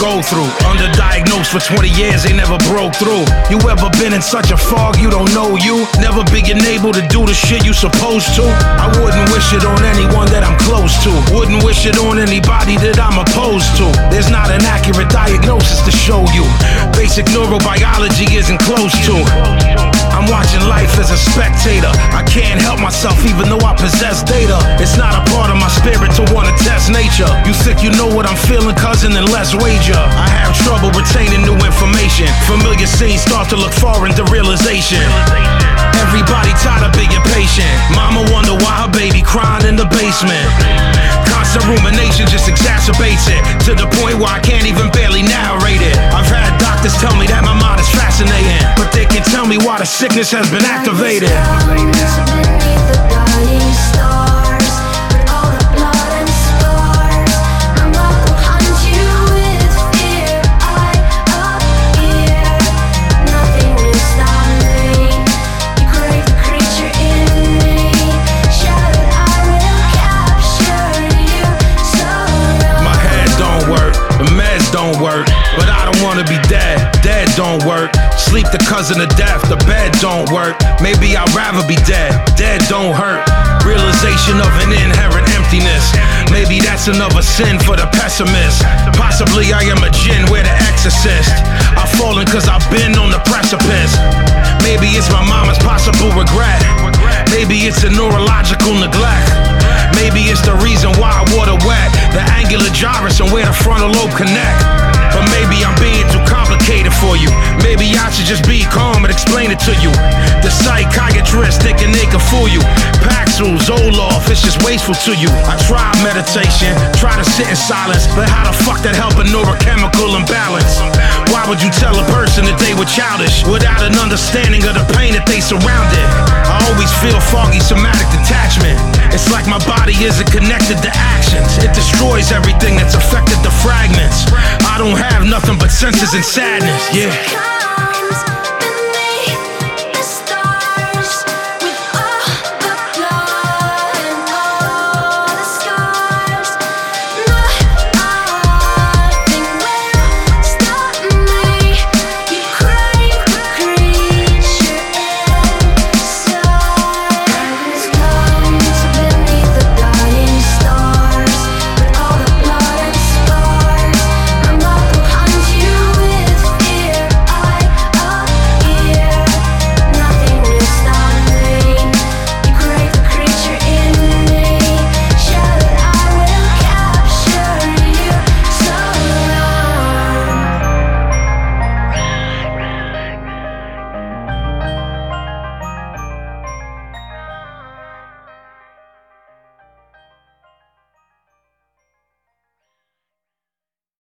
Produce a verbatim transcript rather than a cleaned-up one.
go through. Underdiagnosed for twenty years, they never broke through. You ever been in such a fog you don't know you? Never being able to do the shit you supposed to? I wouldn't wish it on anyone that I'm close to. Wouldn't wish it on anybody that I'm opposed to. There's not an accurate diagnosis to show you. Basic neurobiology isn't close to. I'm watching life as a spectator. I can't help myself even though I possess data. It's not a part of my spirit to wanna test nature. You think you know what I'm feeling, cousin, then let's wager. I have trouble retaining new information. Familiar scenes start to look foreign to realization. Everybody tired of being patient. Mama wonder why her baby crying in the basement. Constant rumination just exacerbates it, to the point where I can't even barely narrate it. I've had doctors tell me that my mind is fascinating, but they can tell me why the sickness has been activated. Don't work, but I don't wanna be dead. Dead don't work. Sleep the cousin of death. The bed don't work. Maybe I'd rather be dead. Dead don't hurt. Realization of an inherent emptiness. Maybe that's another sin for the pessimist. Possibly I am a jinn, we're the exorcist. I've fallen cause I've been on the precipice. Maybe it's my mama's possible regret. Maybe it's a neurological neglect. Maybe it's the reason why I water wet. The angular gyrus and where the frontal lobe connect. But maybe I'm being too complicated for you. Maybe I should just be calm and explain it to you. The psychiatrist thinking they can fool you. Paxil, Zoloft, it's just wasteful to you. I tried meditation, try to sit in silence, but how the fuck that help a neurochemical imbalance? Why would you tell a person that they were childish without an understanding of the pain that they surrounded? I always feel foggy somatic detachment. It's like my body isn't connected to actions. It destroys everything that's affected the fragments. I don't have nothing but senses and sadness, yeah.